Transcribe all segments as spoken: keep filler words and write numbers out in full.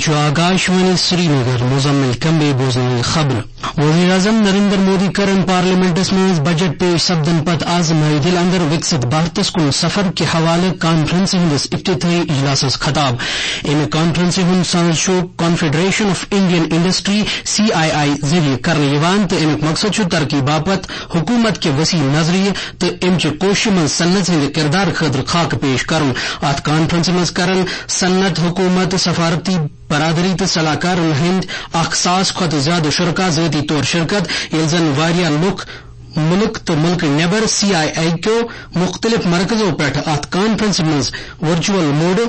आकाशवाणी श्रीनगर मुजम्मिल कम्बे बोजन खबर वज़ीर आज़म नरेंद्र मोदी करन पार्लियामेंटस में बजट पेश सपदन पत आज नई दिल अंदर विकसित भारतस कुन सफर के हवाले कॉन्फ्रेंस हिंदस इफ्तिताही इजलास खताब इन कॉन्फ्रेंस हुन सांशो confederation of Indian industry C I I जरिए करने यवान तो अमुक मकसद छु तरक्की बापत हुकूमत के वसी नजरिए तो अमचे कोशिश में सन्नत हिंद किरदार खतर खाक पेश करन अत कॉन्फ्रेंस में करन सन्नत हुकूमत सफारती बरादरी तो सलाहकार हिंद अख सास खुद ज्यादा शुरका ज़ाती तौर शिरकत यलजन वारिया लुक मुल्क तो मुल्क नेबर सी आई आई को मुख्तलिफ मरकजों पर अत कॉन्फ्रेंस में वर्चुअल मोड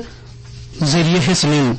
जरिए हिस्सा लेन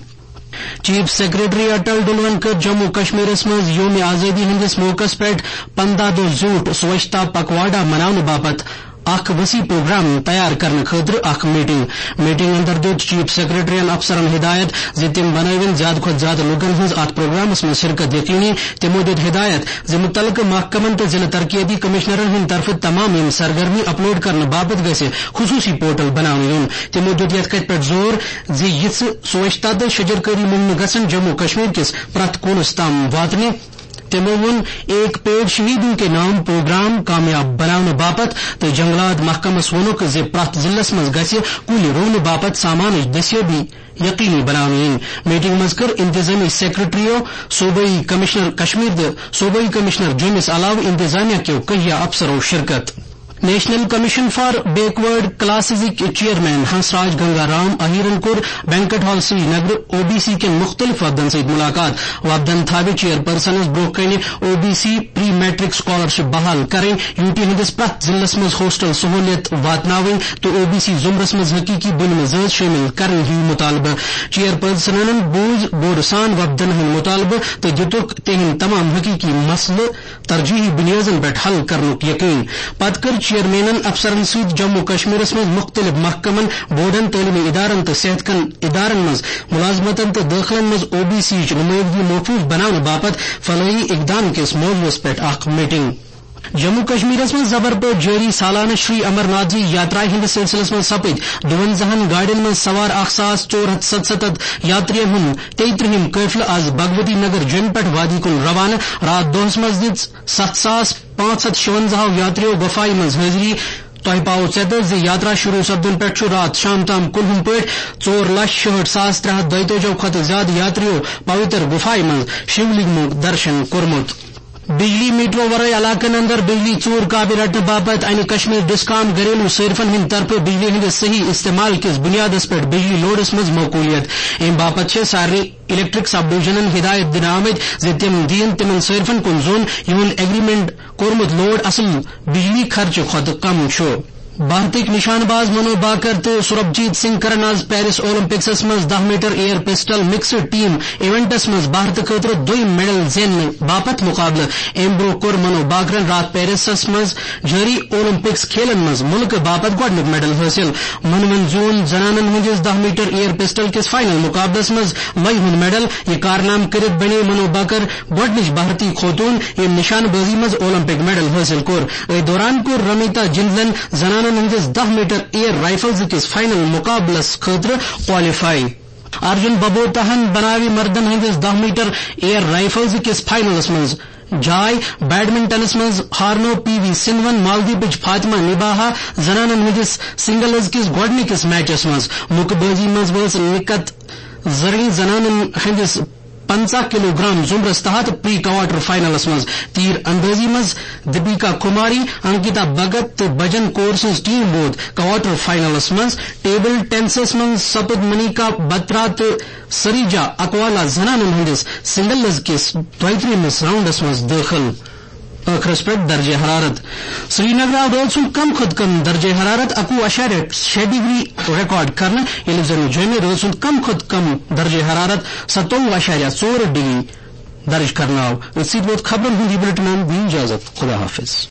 चीफ सेक्रेटरी अटल डुलवन कर जम्मू कश्मीर में योम आजादी हिंदिस मौकस पे पंद्रह दो जूट स्वच्छता पखवाड़ा मनाने बाबत अख वसी प्रोग्राम तैयार करने खतर अख मीटिंग मीटिंग अंदर दुत चीफ सेक्रेटरियन अफसरन हिदायत जि तिम बनावन ज्यादा खुद ज्यादा लोगन हज अत प्रोग्रामस में शिरकत यकीनी तिमो दित हिदायत जि मुतलका महकमन तो जिला तरक्याती कमिश्नरन हिंद तरफ तमाम यम सरगर्मी अपलोड करने बाबत गसे खुसूसी पोर्टल बनाने यून तिमो दित यथ कत पे जोर जि यिस स्वच्छता तो शजरकारी मुमन गसन जम्मू कश्मीर किस प्रत कोनस ताम वातने तिमो वोन एक पेड़ शहीदों के नाम प्रोग्राम कामयाब बनाने बापत तो जंगलात महकमस वोनुक जे प्रत जिलस मज गसे कुल रोन बापत सामान दस्यो भी यकीनी बनाने मीटिंग मज कर इंतजामी सेक्रेटरियों सूबाई कमिश्नर कश्मीर सूबाई कमिश्नर जुमिस अलाव इंतजामिया के कहिया अफसरों शिरकत national commission for backward classes chairman Hansraj Gangaram अहीरन कोर बैंकट हॉल श्रीनगर ओबीसी के मुख्तलिफ वफदन से मुलाकात वफदन थावे चेयरपर्सन ब्रोह कने ओबीसी प्री मैट्रिक स्कॉलरशिप बहाल करें यूटी हिंदिस प्रत जिलस मज होस्टल सहूलियत वातनावें तो ओबीसी जुमरस मज हकीकी बुनियाद शामिल करने ही मुतालबा चेयरपर्सनन बोझ बोरसान वफदन हिंद मुतालबा तो दितुक तेहन तमाम हकीकी मसले तरजीही बुनियादन पर हल करने यकीन पतकर चेयरमैनन अफसरन सद जम्मू कश्मीर में मुख्तलिफ महकमन बोर्डन तलीमी इदारन तो सेहतकन इदारन मज मुलाजमतन तो दाखिलन मज ओबीसी नुमाइंदगी महफूज बनाने बापत फलाही इकदाम के मौजूद पे अख मीटिंग जम्मू कश्मीर में जबर पे जारी सालाना श्री अमरनाथ जी यात्रा हिंद सिलसिलस में सपद दुवंजहन गाड़ियों में सवार अख सास चौर हथ सतसत यात्रियों हुन तेतरहिम काफिल आज भगवती नगर जनपद वादी कुन रवाना रात दोहस मज दित सत सास पांच हथ शुवंजह यात्रियों वफाई मज हाजरी तह पाओ चेत जे यात्रा शुरू सपदन पे रात शाम ताम कुलहम पे चोर लक्ष शहठ सास त्रे हथ दयतजो खत ज्यादा यात्रियों पवित्र गुफाई मज शिवलिंग दर्शन कोरमुत बिजली मीटरों वरय इलाकन अंदर बिजली चोर काबे रटने बाबत अन कश्मीर डिस्काम घरेलू सैरफन हिंद तरफ बिजली हिंद सही इस्तेमाल किस बुनियादस पे बिजली लोडस मज मौकूलियत अम बापत सारे इलेक्ट्रिक सब डिवीजनन हिदायत दिन आमद जे तिम दीन तिमन सैरफन कुन जोन यून एग्रीमेंट कोरमुत लोड असल बिजली खर्च खुद कम छो भारतिक निशानबाज मनो बाकर तो सुरभजीत सिंह करन आज पेरिस ओलंपिक्स मज दह metre air pistol mixed team इवेंटस मज भारत खतर दुई मेडल जेन बापत मुकाबला अम ब्रो कोर मनो बाकरन रात पेरिस मज जारी ओलंपिक्स खेलन मज मुल्क बापत गोडनुक मेडल हासिल मनमन जोन जनानन हंदिस दह मीटर एयर पिस्टल किस फाइनल मुकाबलस मज मई हुन मेडल यह कारनाम करित बने मनो बाकर गोडनिच भारतीय खोतून यह निशानबाजी मज ओलंपिक मेडल हासिल कोर ए दौरान कोर रमिता जिंदलन जनानन हंदिस दह मीटर एयर राइफल्स किस फाइनल मुकाबलस खतर क्वालिफाई अर्जुन बबोतहन बनावी मर्दन हंदिस दह मीटर एयर राइफल्स किस फाइनलस मज जाय बैडमिंटनस मज हारनो पीवी सिंधवन मालदीपिच फातिमा निबाहा जनानन हंदिस सिंगल्स किस गोडनिकिस मैचस मज मुक्केबाजी मज वस निकत जरणी जनानन हंदिस पंचा किलोग्राम जुमरस तहत प्री क्वार्टर फाइनलस मज तीर अंदाजी मज दीपिका कुमारी अंकिता भगत तो बजन कोर्सेस टीम बोध क्वार्टर फाइनलस मज टेबल टेनिस मज सपद मनिका बत्रा तो सरीजा अकवाला जनानन हंदिस सिंगल्स किस द्वैत्रिमस राउंडस मज दाखिल अखरस पे दर्जे हरारत श्रीनगर रोज कम खुद कम दर्जे हरारत अकू अशारे छह डिग्री रिकॉर्ड करना ये जमे रोज कम खुद कम दर्जे हरारत सतोव अशारे चौर डिग्री दर्ज करना इसी बहुत खबर हुई बुलेटिन दी इजाजत खुदा हाफिज।